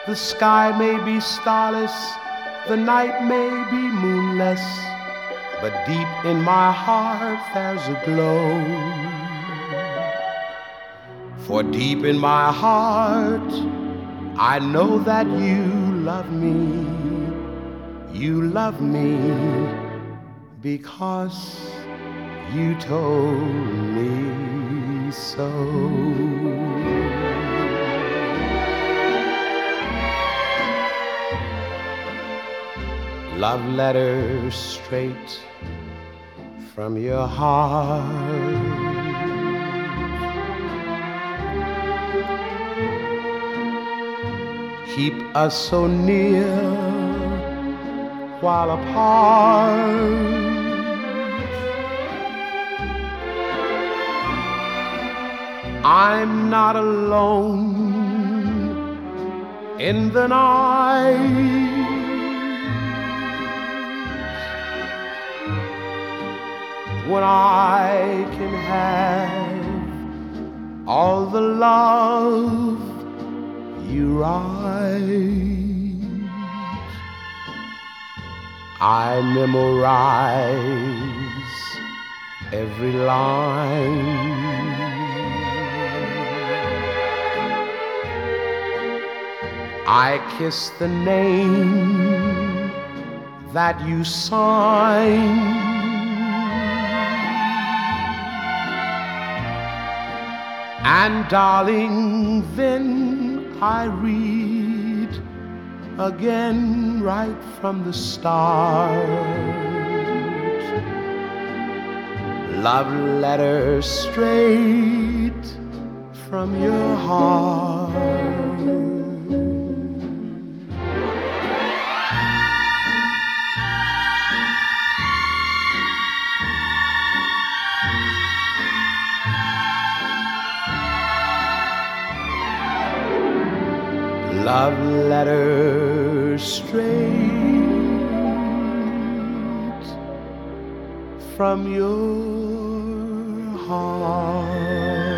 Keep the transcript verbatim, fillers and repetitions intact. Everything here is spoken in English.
The sky may be starless, the night may be moonless, but deep in my heart there's a glow. For deep in my heart I know that you love me. You love me because you told me so. Love letters straight from your heart. Keep us so near while apart. I'm not alone in the night. When I can have all the love you write, I memorize every line. I kiss the name that you sign. And darling, then I read again right from the start. Love letters straight from your heart. Love letters straight from your heart.